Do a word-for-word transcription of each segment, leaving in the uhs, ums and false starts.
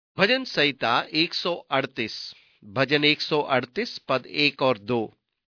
भजन संहिता एक सौ अड़तीस। भजन एक सौ अड़तीस पद एक और दो।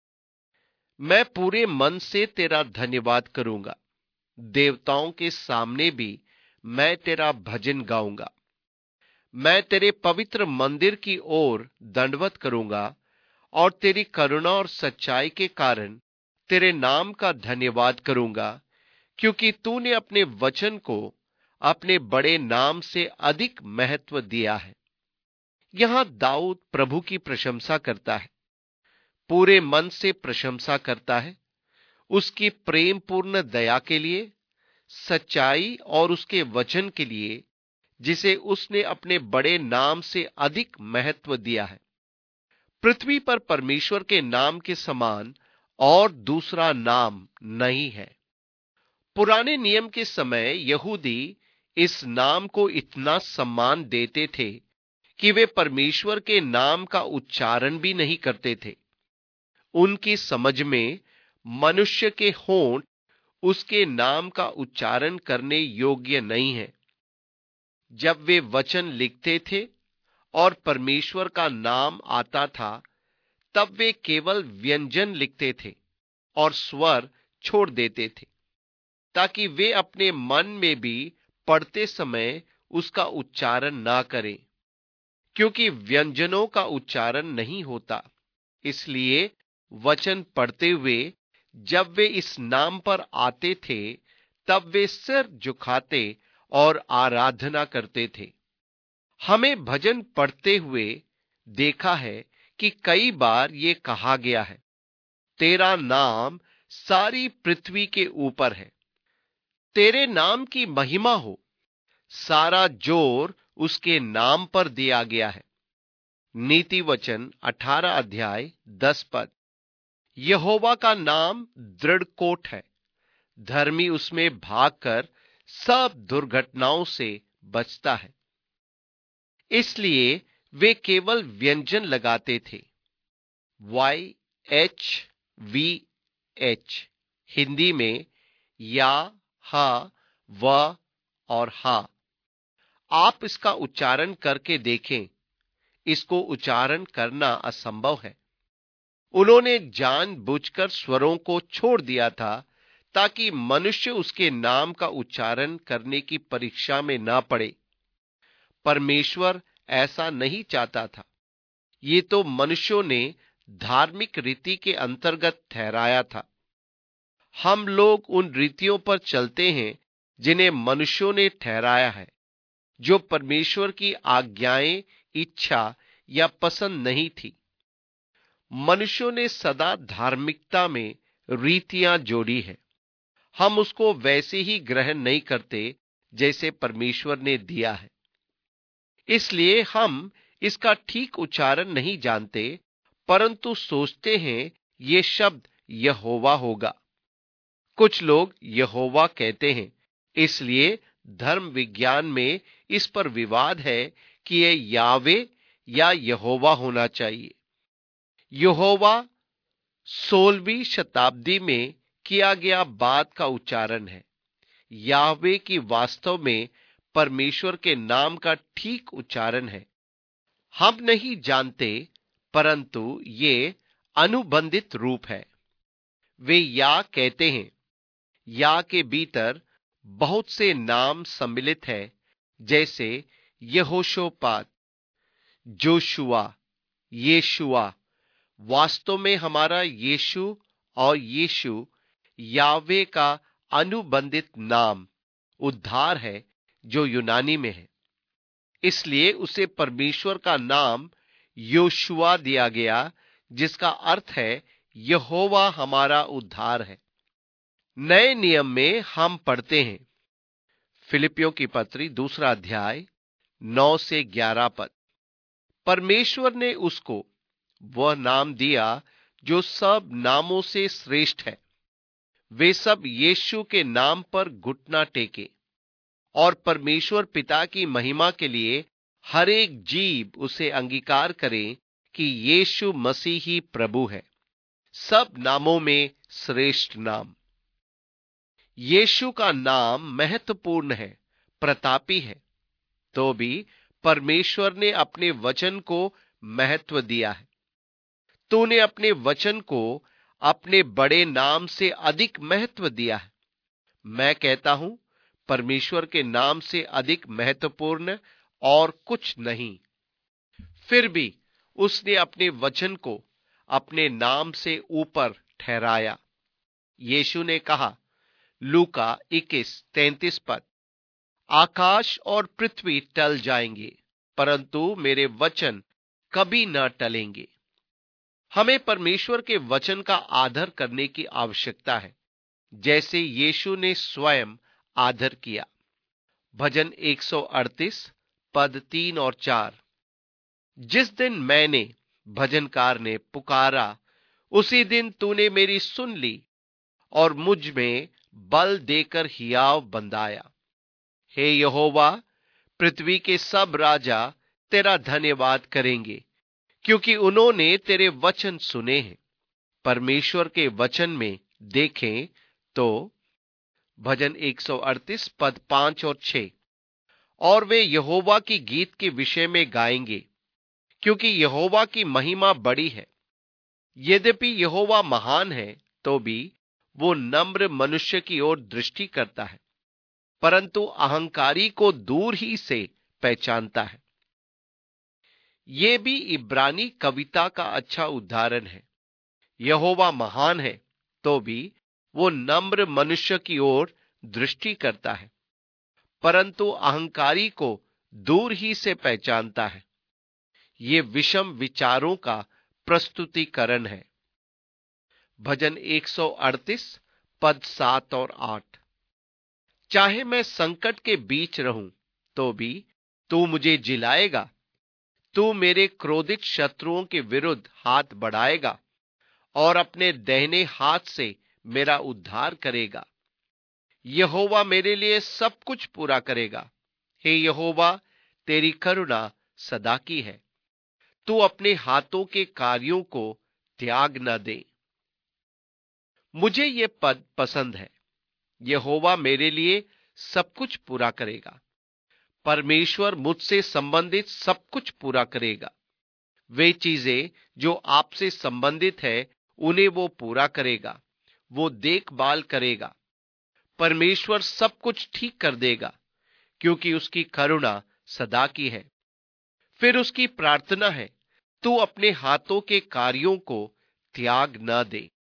मैं पूरे मन से तेरा धन्यवाद करूंगा, देवताओं के सामने भी मैं तेरा भजन गाऊंगा। मैं तेरे पवित्र मंदिर की ओर दंडवत करूंगा और तेरी करुणा और सच्चाई के कारण तेरे नाम का धन्यवाद करूंगा, क्योंकि तूने अपने वचन को अपने बड़े नाम से अधिक महत्व दिया है। यहां दाऊद प्रभु की प्रशंसा करता है, पूरे मन से प्रशंसा करता है, उसकी प्रेम पूर्ण दया के लिए, सच्चाई और उसके वचन के लिए जिसे उसने अपने बड़े नाम से अधिक महत्व दिया है। पृथ्वी पर परमेश्वर के नाम के समान और दूसरा नाम नहीं है। पुराने नियम के समय यहूदी इस नाम को इतना सम्मान देते थे कि वे परमेश्वर के नाम का उच्चारण भी नहीं करते थे। उनकी समझ में मनुष्य के होंठ उसके नाम का उच्चारण करने योग्य नहीं है। जब वे वचन लिखते थे और परमेश्वर का नाम आता था, तब वे केवल व्यंजन लिखते थे और स्वर छोड़ देते थे, ताकि वे अपने मन में भी पढ़ते समय उसका उच्चारण ना करें, क्योंकि व्यंजनों का उच्चारण नहीं होता। इसलिए वचन पढ़ते हुए जब वे इस नाम पर आते थे, तब वे सिर झुकाते और आराधना करते थे। हमें भजन पढ़ते हुए देखा है कि कई बार ये कहा गया है, तेरा नाम सारी पृथ्वी के ऊपर है, तेरे नाम की महिमा हो, सारा जोर उसके नाम पर दिया गया है। नीति वचन अठारह अध्याय दस पद। यहोवा का नाम दृढ़ कोट है, धर्मी उसमें भागकर सब दुर्घटनाओं से बचता है। इसलिए वे केवल व्यंजन लगाते थे, Y H V H, Hindi में या, हा, व और हा। आप इसका उच्चारण करके देखें, इसको उच्चारण करना असंभव है। उन्होंने जानबूझकर स्वरों को छोड़ दिया था ताकि मनुष्य उसके नाम का उच्चारण करने की परीक्षा में ना पड़े। परमेश्वर ऐसा नहीं चाहता था। ये तो मनुष्यों ने धार्मिक रीति के अंतर्गत ठहराया था। हम लोग उन रीतियों पर चलते हैं जिन्हें मनुष्यों ने ठहराया है, जो परमेश्वर की आज्ञाएं, इच्छा या पसंद नहीं थी। मनुष्यों ने सदा धार्मिकता में रीतियां जोड़ी है। हम उसको वैसे ही ग्रहण नहीं करते जैसे परमेश्वर ने दिया है। इसलिए हम इसका ठीक उच्चारण नहीं जानते, परंतु सोचते हैं ये शब्द यहोवा होगा। कुछ लोग यहोवा कहते हैं, इसलिए धर्म विज्ञान में इस पर विवाद है कि यह यावे या यहोवा होना चाहिए। यहोवा सोलहवीं शताब्दी में किया गया बात का उच्चारण है। यावे की वास्तव में परमेश्वर के नाम का ठीक उच्चारण है। हम नहीं जानते, परंतु ये अनुबंधित रूप है। वे या कहते हैं, या के भीतर बहुत से नाम सम्मिलित है, जैसे यहोशोपात, जोशुआ, येशुआ। वास्तव में हमारा यीशु और यीशु यावे का अनुबंधित नाम उद्धार है, जो यूनानी में है। इसलिए उसे परमेश्वर का नाम योशुआ दिया गया, जिसका अर्थ है यहोवा हमारा उद्धार है। नए नियम में हम पढ़ते हैं, फिलिपियों की पत्री दूसरा अध्याय नौ से ग्यारह पद। परमेश्वर ने उसको वह नाम दिया जो सब नामों से श्रेष्ठ है। वे सब यीशु के नाम पर घुटना टेके और परमेश्वर पिता की महिमा के लिए हर एक जीभ उसे अंगीकार करे कि यीशु मसीह ही प्रभु है, सब नामों में श्रेष्ठ नाम। यीशु का नाम महत्वपूर्ण है, प्रतापी है, तो भी परमेश्वर ने अपने वचन को महत्व दिया है। तूने अपने वचन को अपने बड़े नाम से अधिक महत्व दिया है। मैं कहता हूं, परमेश्वर के नाम से अधिक महत्वपूर्ण और कुछ नहीं। फिर भी उसने अपने वचन को अपने नाम से ऊपर ठहराया। यीशु ने कहा, लूका इक्कीस तैंतीस पद, आकाश और पृथ्वी टल जाएंगे, परंतु मेरे वचन कभी न टलेंगे। हमें परमेश्वर के वचन का आदर करने की आवश्यकता है, जैसे यीशु ने स्वयं आदर किया। भजन एक सौ अड़तीस पद तीन और चार, जिस दिन मैंने, भजनकार ने पुकारा, उसी दिन तूने मेरी सुन ली और मुझ में बल देकर हियाव बंधाया। हे यहोवा, पृथ्वी के सब राजा तेरा धन्यवाद करेंगे, क्योंकि उन्होंने तेरे वचन सुने हैं। परमेश्वर के वचन में देखें तो भजन एक सौ अड़तीस पद पांच और छह, और वे यहोवा की गीत के विषय में गाएंगे, क्योंकि यहोवा की महिमा बड़ी है। यद्यपि यहोवा महान है, तो भी वो नम्र मनुष्य की ओर दृष्टि करता है, परंतु अहंकारी को दूर ही से पहचानता है। ये भी इब्रानी कविता का अच्छा उदाहरण है। यहोवा महान है, तो भी वो नम्र मनुष्य की ओर दृष्टि करता है, परंतु अहंकारी को दूर ही से पहचानता है। ये विषम विचारों का प्रस्तुतिकरण है। भजन एक सौ अड़तीस पद सात और आठ, चाहे मैं संकट के बीच रहूं, तो भी तू मुझे जिलाएगा। तू मेरे क्रोधित शत्रुओं के विरुद्ध हाथ बढ़ाएगा और अपने दाहिने हाथ से मेरा उद्धार करेगा। यहोवा मेरे लिए सब कुछ पूरा करेगा। हे यहोवा, तेरी करुणा सदा की है। तू अपने हाथों के कार्यों को त्याग न दे। मुझे ये पद पसंद है। यहोवा मेरे लिए सब कुछ पूरा करेगा। परमेश्वर मुझसे संबंधित सब कुछ पूरा करेगा। वे चीजें जो आपसे संबंधित है, उन्हें वो पूरा करेगा। वो देखभाल करेगा। परमेश्वर सब कुछ ठीक कर देगा, क्योंकि उसकी करुणा सदा की है। फिर उसकी प्रार्थना है, तू अपने हाथों के कार्यों को त्याग न दे।